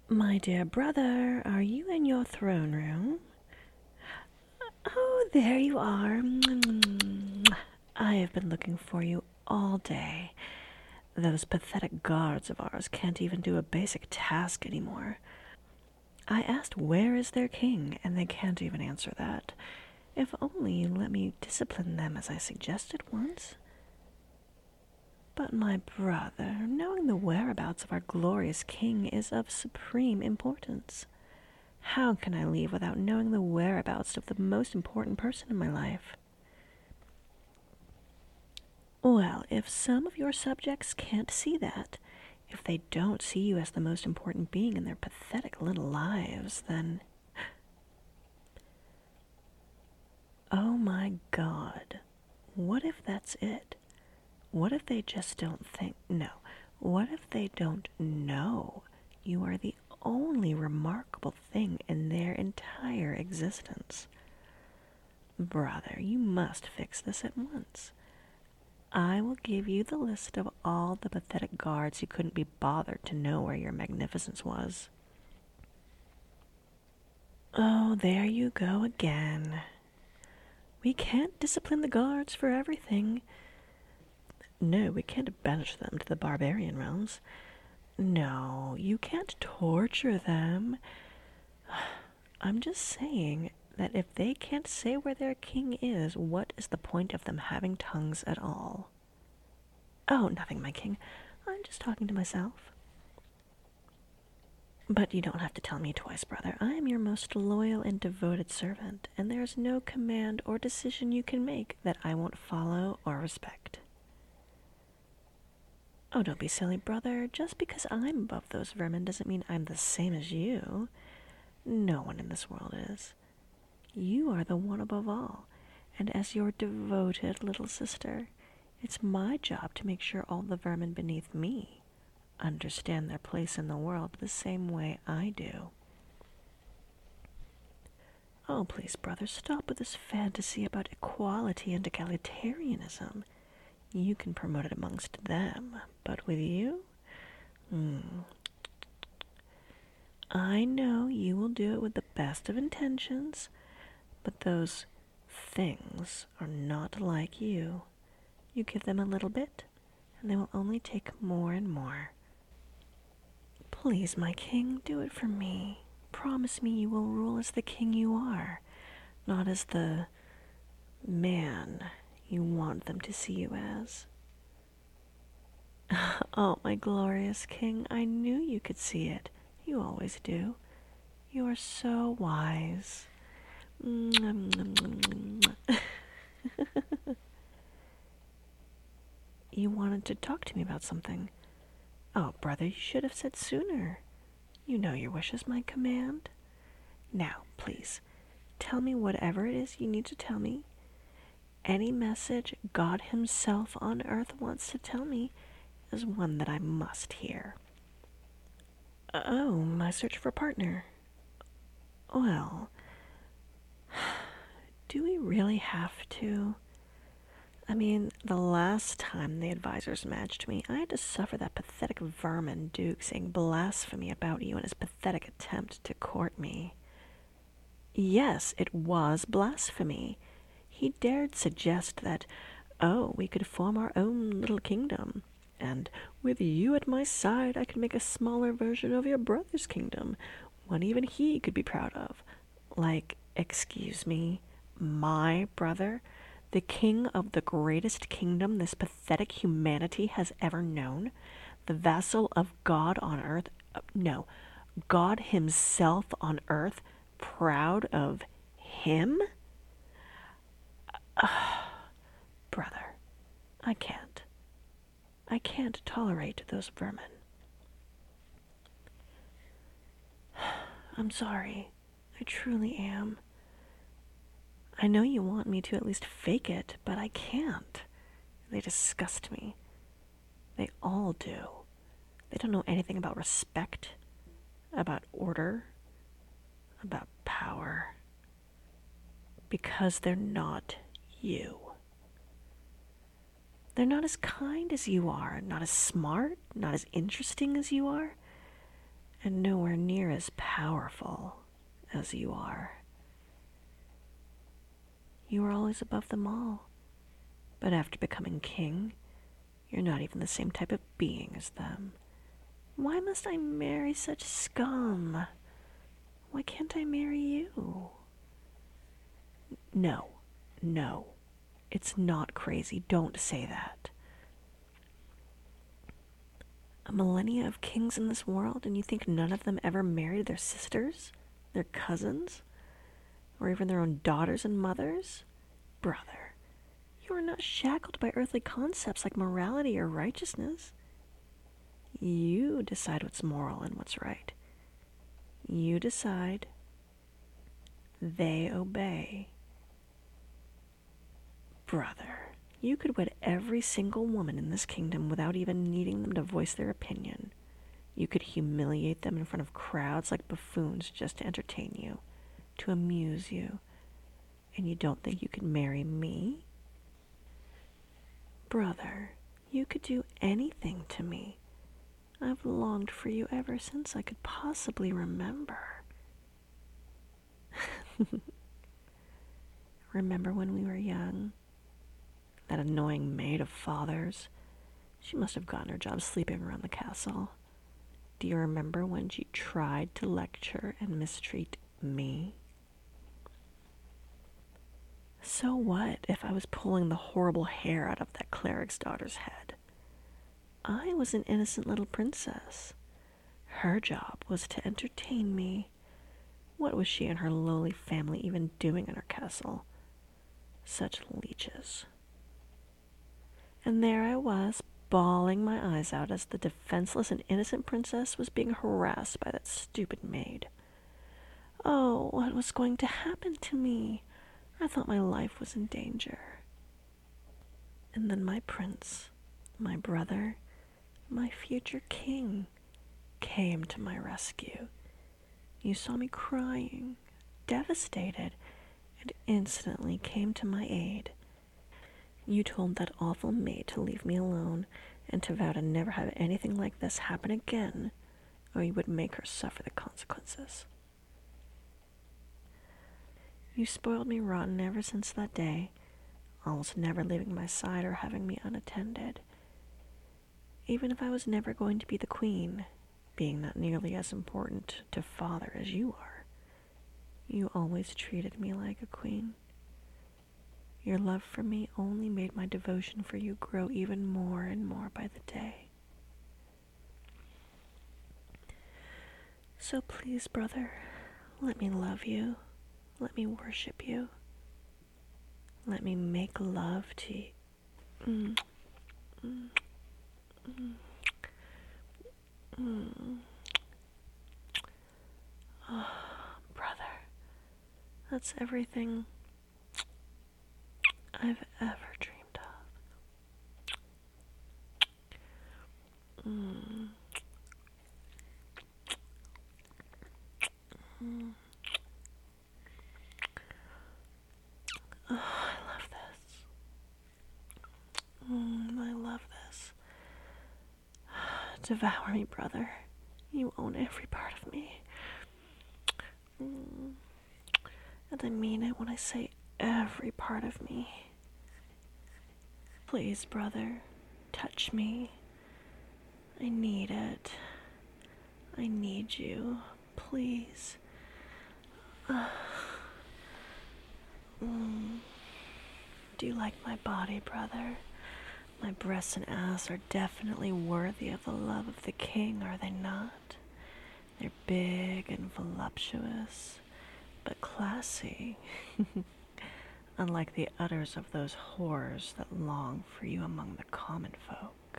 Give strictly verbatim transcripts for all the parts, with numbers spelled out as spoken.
My dear brother, are you in your throne room? Oh, there you are. I have been looking for you all day. Those pathetic guards of ours can't even do a basic task anymore. I asked where is their king, and they can't even answer that. If only you let me discipline them as I suggested once. But my brother, knowing the whereabouts of our glorious king is of supreme importance. How can I leave without knowing the whereabouts of the most important person in my life? Well, if some of your subjects can't see that, if they don't see you as the most important being in their pathetic little lives, then... Oh my God. What if that's it? What if they just don't think... No. What if they don't know you are the only remarkable thing in their entire existence? Brother, you must fix this at once. I will give you the list of all the pathetic guards who couldn't be bothered to know where your magnificence was. Oh, there you go again. We can't discipline the guards for everything. No, we can't banish them to the barbarian realms. No, you can't torture them. I'm just saying that if they can't say where their king is, what is the point of them having tongues at all? Oh, nothing, my king. I'm just talking to myself. But you don't have to tell me twice, brother. I am your most loyal and devoted servant, and there is no command or decision you can make that I won't follow or respect. Oh, don't be silly, brother. Just because I'm above those vermin doesn't mean I'm the same as you. No one in this world is. You are the one above all, and as your devoted little sister, it's my job to make sure all the vermin beneath me understand their place in the world the same way I do. Oh, please, brother, stop with this fantasy about equality and egalitarianism. You can promote it amongst them, but with you? Hmm. I know you will do it with the best of intentions, but those things are not like you. You give them a little bit, and they will only take more and more. Please, my king, do it for me. Promise me you will rule as the king you are, not as the man you want them to see you as. Oh, my glorious king, I knew you could see it. You always do. You are so wise. You wanted to talk to me about something. Oh, brother, you should have said sooner. You know your wish is my command. Now, please, tell me whatever it is you need to tell me. Any message God himself on earth wants to tell me is one that I must hear. Oh, my search for a partner. Well, do we really have to? I mean, the last time the advisors matched me, I had to suffer that pathetic vermin Duke saying blasphemy about you in his pathetic attempt to court me. Yes, it was blasphemy. He dared suggest that, oh, we could form our own little kingdom, and with you at my side I could make a smaller version of your brother's kingdom, one even he could be proud of. Like, excuse me, my brother? The king of the greatest kingdom this pathetic humanity has ever known? The vassal of God on earth? No, God himself on earth, proud of him? Uh, brother, I can't. I can't tolerate those vermin. I'm sorry. I truly am. I know you want me to at least fake it, but I can't. They disgust me. They all do. They don't know anything about respect, about order, about power. Because they're not you. They're not as kind as you are, not as smart, not as interesting as you are, and nowhere near as powerful as you are. You were always above them all, but after becoming king, you're not even the same type of being as them. Why must I marry such scum? Why can't I marry you? No, no, it's not crazy. Don't say that. A millennia of kings in this world, and you think none of them ever married their sisters, their cousins, or even their own daughters and mothers? Brother, you are not shackled by earthly concepts like morality or righteousness. You decide what's moral and what's right. You decide. They obey. Brother, you could wed every single woman in this kingdom without even needing them to voice their opinion. You could humiliate them in front of crowds like buffoons just to entertain you, to amuse you. And you don't think you could marry me? Brother, you could do anything to me. I've longed for you ever since I could possibly remember. Remember when we were young? That annoying maid of father's? She must have gotten her job sleeping around the castle. Do you remember when she tried to lecture and mistreat me? So what if I was pulling the horrible hair out of that cleric's daughter's head? I was an innocent little princess. Her job was to entertain me. What was she and her lowly family even doing in her castle? Such leeches. And there I was, bawling my eyes out as the defenseless and innocent princess was being harassed by that stupid maid. Oh, what was going to happen to me? I thought my life was in danger. And then my prince, my brother, my future king, came to my rescue. You saw me crying, devastated, and instantly came to my aid. You told that awful maid to leave me alone and to vow to never have anything like this happen again, or you would make her suffer the consequences. You spoiled me rotten ever since that day, almost never leaving my side or having me unattended. Even if I was never going to be the queen, being not nearly as important to father as you are, you always treated me like a queen. Your love for me only made my devotion for you grow even more and more by the day. So please, brother, let me love you. Let me worship you. Let me make love to you. Mm. Mm. Mm. Mm. Oh, brother, that's everything I've ever dreamed of. Mm. Mm. Oh, I love this. Mm, I love this. Devour me, brother. You own every part of me. Mm. And I mean it when I say every part of me. Please, brother, touch me. I need it. I need you. Please. Uh. Mm. Do you like my body, brother? My breasts and ass are definitely worthy of the love of the king, are they not? They're big and voluptuous, but classy. Unlike the udders of those whores that long for you among the common folk.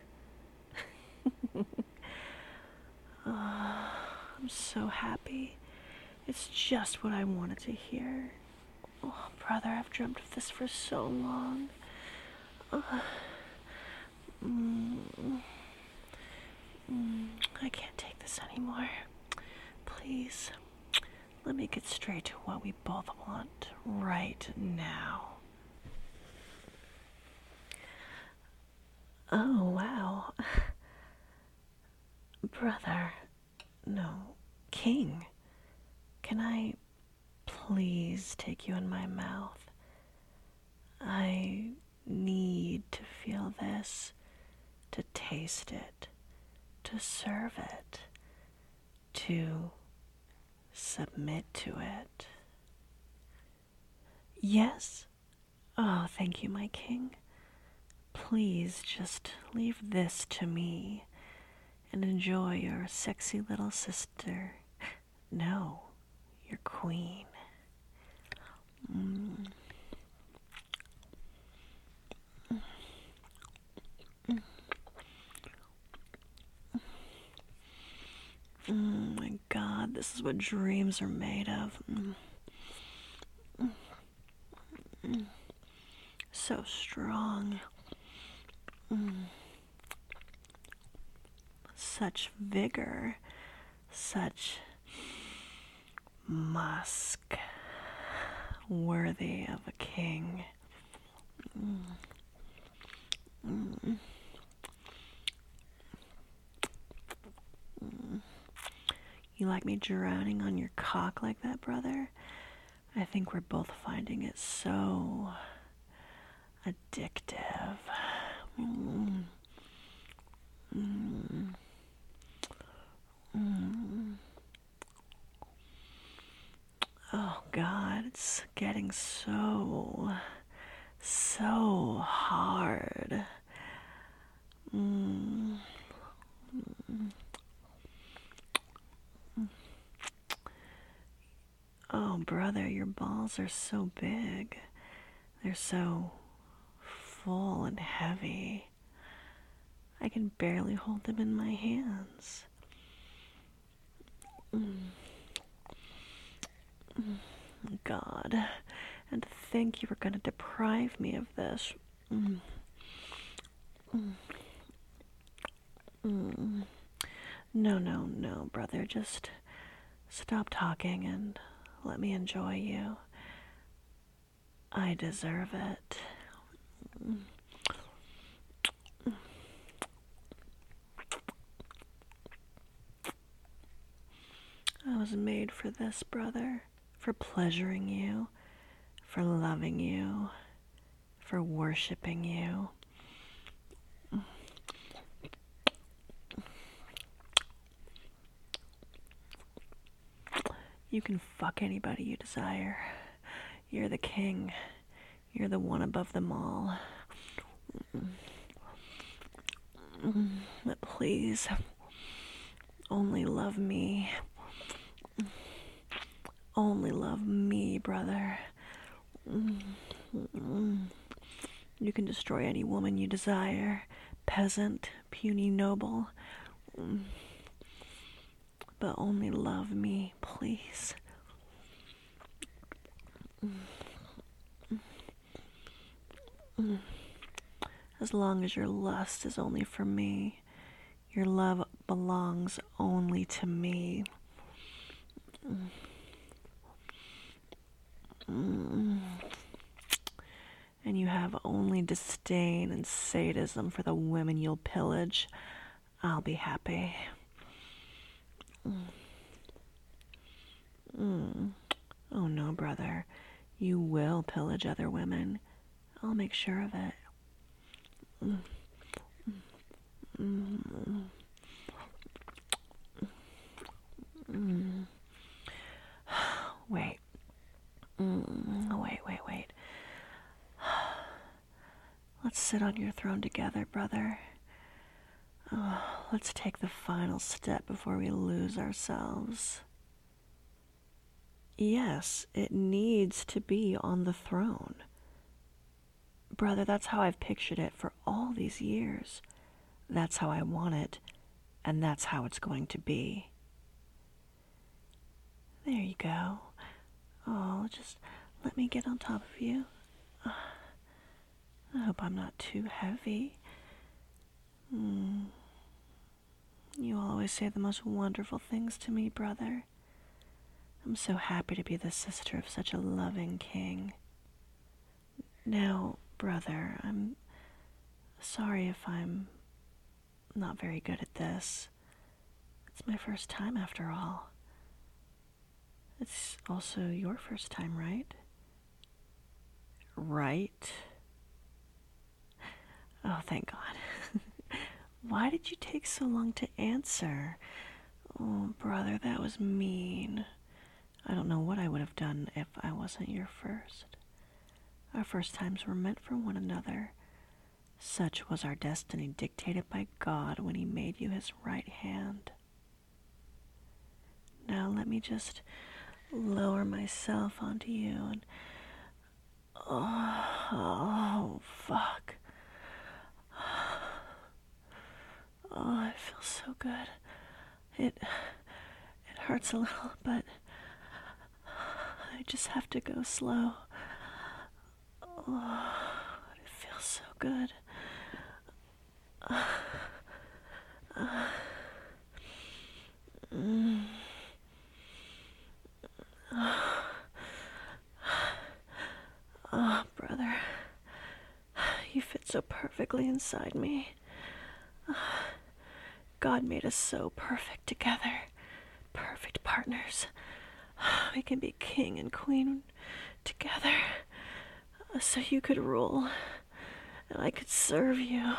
Oh, I'm so happy. It's just what I wanted to hear. Oh, brother, I've dreamt of this for so long. Uh, mm, mm, I can't take this anymore. Please, let me get straight to what we both want right now. Oh, wow. Brother, no, King, can I please take you in my mouth? I need to feel this, to taste it, to serve it, to submit to it. Yes? Oh, thank you, my king. Please just leave this to me and enjoy your sexy little sister. No, your queen. Mm. Oh my God, this is what dreams are made of. Mm. Mm. So strong. Mm. Such vigor. Such musk. Worthy of a king. Mm. Mm. Mm. You like me drowning on your cock like that, brother? I think we're both finding it so addictive. Mm. Mm. Mm. Oh God, it's getting so, so hard. Mm. Mm. Oh, brother, your balls are so big. They're so full and heavy. I can barely hold them in my hands. Mm. Mm. God, and to think you were going to deprive me of this. Mm. Mm. Mm. No, no, no, brother, just stop talking and let me enjoy you. I deserve it. Mm. I was made for this, brother, for pleasuring you, for loving you, for worshiping you. You can fuck anybody you desire. You're the king. You're the one above them all. But please, only love me. Only love me, brother. You can destroy any woman you desire, peasant, puny noble. But only love me, please. As long as your lust is only for me, your love belongs only to me. Mm. And you have only disdain and sadism for the women you'll pillage. I'll be happy. Mm. Mm. Oh no, brother. You will pillage other women. I'll make sure of it. Mm. Mm. Mm. Wait. Mm. Wait, wait, wait. Let's sit on your throne together, brother. Oh, let's take the final step before we lose ourselves. Yes, it needs to be on the throne. Brother, that's how I've pictured it for all these years. That's how I want it, and that's how it's going to be. There you go. Oh, just let me get on top of you. I hope I'm not too heavy. Mm. You always say the most wonderful things to me, brother. I'm so happy to be the sister of such a loving king. Now, brother, I'm sorry if I'm not very good at this. It's my first time after all. It's also your first time, right? Right? Oh, thank God. Why did you take so long to answer? Oh, brother, that was mean. I don't know what I would have done if I wasn't your first. Our first times were meant for one another. Such was our destiny dictated by God when he made you his right hand. Now let me just lower myself onto you and... Oh, oh fuck. Oh, it feels so good. It... It hurts a little, but... I just have to go slow. Oh, it feels so good. Uh, uh, mm, uh, oh, brother. You fit so perfectly inside me. God made us so perfect together. Perfect partners. We can be king and queen together. So you could rule, and I could serve you.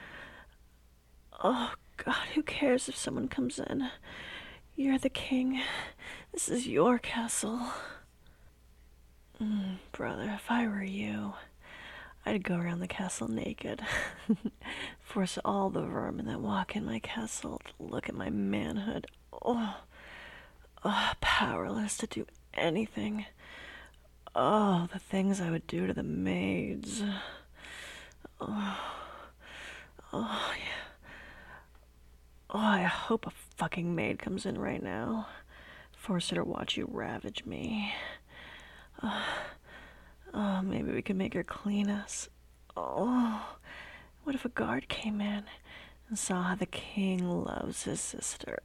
Oh, God, who cares if someone comes in? You're the king. This is your castle. Mm, brother, if I were you, I'd go around the castle naked. Force all the vermin that walk in my castle to look at my manhood. Oh, oh, powerless to do anything. Oh, the things I would do to the maids. Oh, oh, yeah. Oh, I hope a fucking maid comes in right now. Force her to watch you ravage me. Oh, oh, maybe we can make her clean us. Oh, what if a guard came in and saw how the king loves his sister?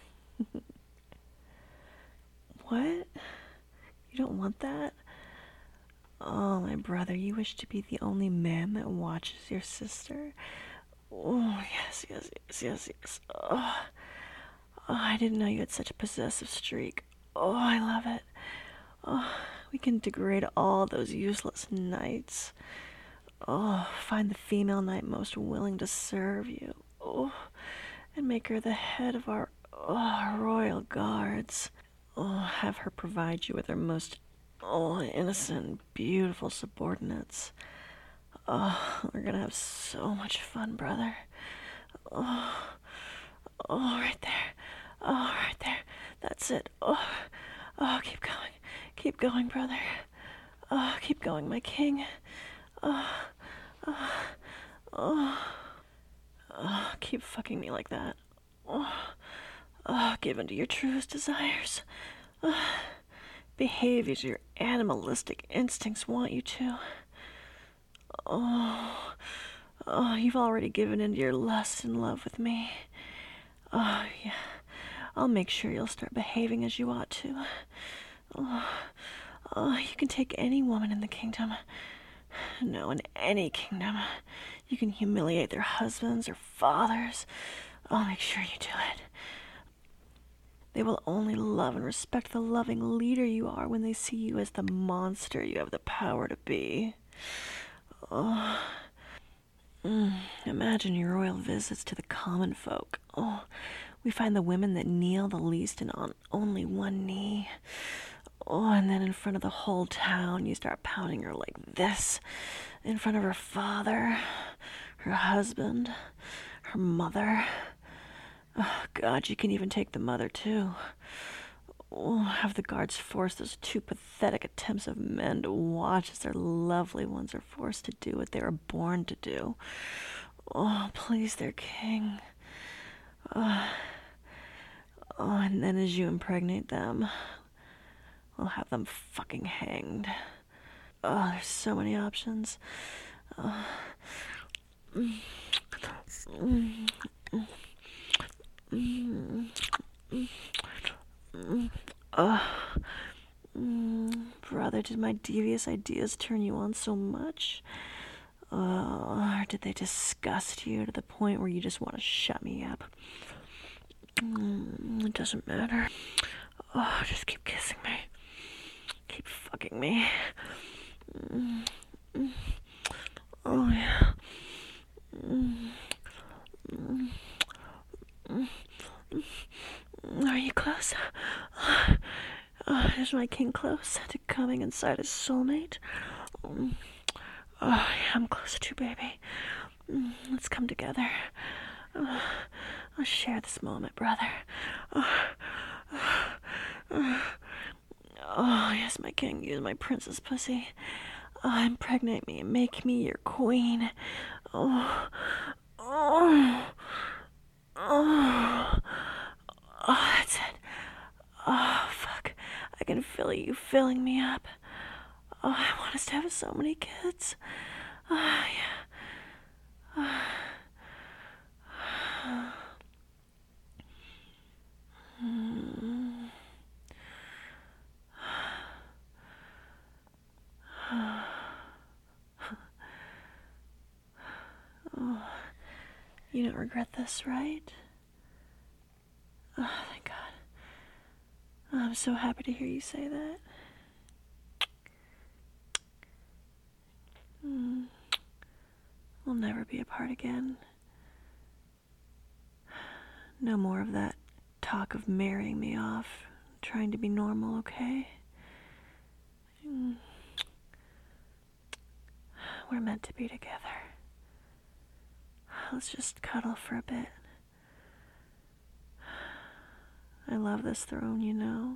What? You don't want that? Oh, my brother, you wish to be the only man that watches your sister? Oh, yes, yes, yes, yes, yes. Oh, oh, I didn't know you had such a possessive streak. Oh, I love it. Oh, we can degrade all those useless knights. Oh, find the female knight most willing to serve you. Oh, and make her the head of our oh, royal guards. Oh, have her provide you with her most oh, innocent, beautiful subordinates. Oh, we're gonna have so much fun, brother. Oh, oh, right there. Oh, right there. That's it. Oh, oh, keep going. Keep going, brother. Oh, keep going, my king. Oh, oh, oh, oh, keep fucking me like that. Oh, oh, give in to your truest desires. Oh, behave as your animalistic instincts want you to. Oh, oh, you've already given in to your lust and love with me. Oh, yeah. I'll make sure you'll start behaving as you ought to. Oh, oh, you can take any woman in the kingdom. No, in any kingdom. You can humiliate their husbands or fathers. I'll make sure you do it. They will only love and respect the loving leader you are when they see you as the monster you have the power to be. Oh, mm, imagine your royal visits to the common folk. Oh, we find the women that kneel the least and on only one knee. Oh, and then in front of the whole town, you start pounding her like this. In front of her father, her husband, her mother. Oh, God, you can even take the mother, too. Oh, have the guards force those two pathetic attempts of men to watch as their lovely ones are forced to do what they were born to do. Oh, please, their king. Oh, oh, and then as you impregnate them, we'll have them fucking hanged. Oh, there's so many options. Oh. Mm. Mm. Mm. Mm. Oh. Mm. Brother, did my devious ideas turn you on so much? Oh, or did they disgust you to the point where you just want to shut me up? Mm. It doesn't matter. Oh, Oh, just keep kissing me. Keep fucking me. Mm. Mm. Oh, yeah. Mm. Mm. Mm. Are you close? Uh, is my king close to coming inside his soulmate? Mm. Oh, yeah, I'm close too, baby. Mm. Let's come together. Uh, let's share this moment, brother. Uh, uh, oh, yes, my king, use my princess pussy. Oh, impregnate me and make me your queen. Oh, oh, oh, oh, that's it. Oh, fuck. I can feel you filling me up. Oh, I want us to have so many kids. Oh, yeah. Oh. Mm. Oh, you don't regret this, right? Oh, thank God. Oh, I'm so happy to hear you say that. Mm. We'll never be apart again. No more of that talk of marrying me off, trying to be normal, okay? Mm. We're meant to be together. Let's just cuddle for a bit. I love this throne, you know.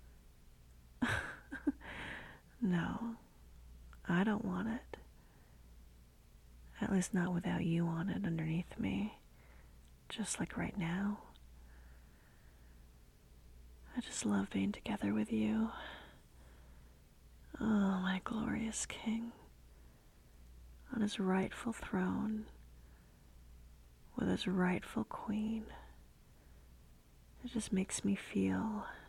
No, I don't want it. At least not without you on it underneath me. Just like right now. I just love being together with you. Oh, my glorious king. On his rightful throne. With his rightful queen. It just makes me feel